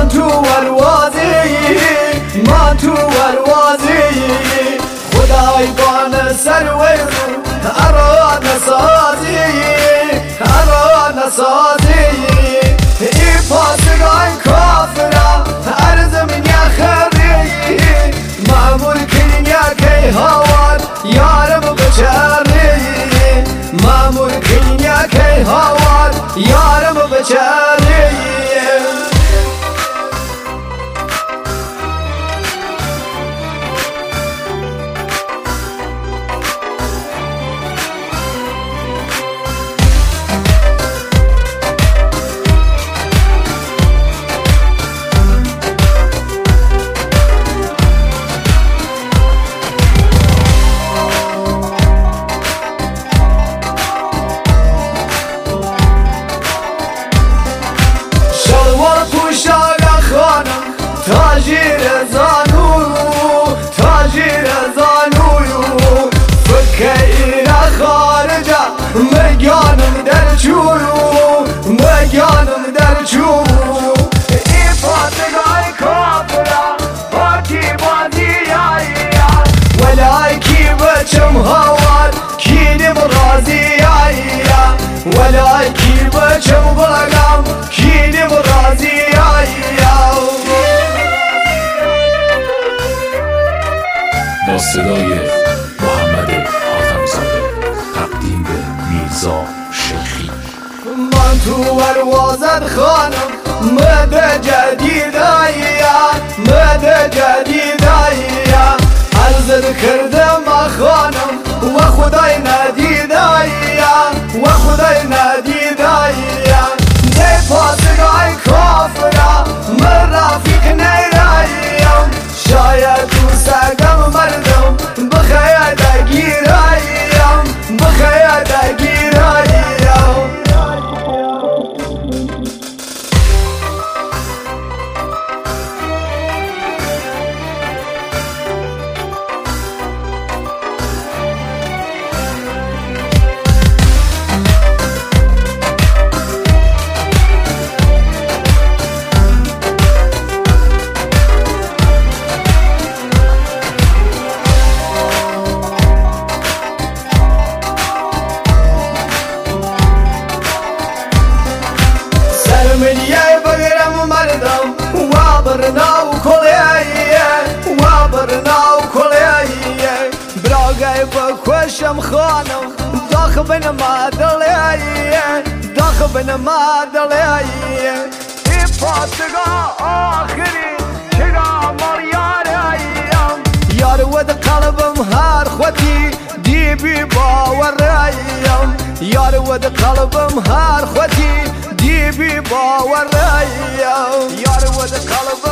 تو وروازی خدای بان سروی اراد نسازی ای پاسگاه کافرا ارز من یا خری معمول کنین یا کی هوار یارم بچری معمول کنین یا کی هوار یارم بچری تاجر زانویو فکر خارجه مگانم در چویو ای فاتگاه کافرا پاکی بازی ولای کی بچم هوار کینم رازی ولای کی بچم بلغم کینم رازی با صدای محمد حاتمی‌زاده تقدیم به میرزا شیخی. من تو وروازت خانم مده جدیدایی عرضت کردم خانم و خدای ندیدایی نه پاسگاه کافرا من رفیق نیراییم شاید تو سگم مردم بخیر دگیراییم براغي بكوشم خانم داخ بن ما دلي ای فاتگاه آخری چرا مریاریم یار ود قلبم هر خوتی دیبی باوریم یار ود قلبم هر خوتی دیبی باوریم یار ود قلبم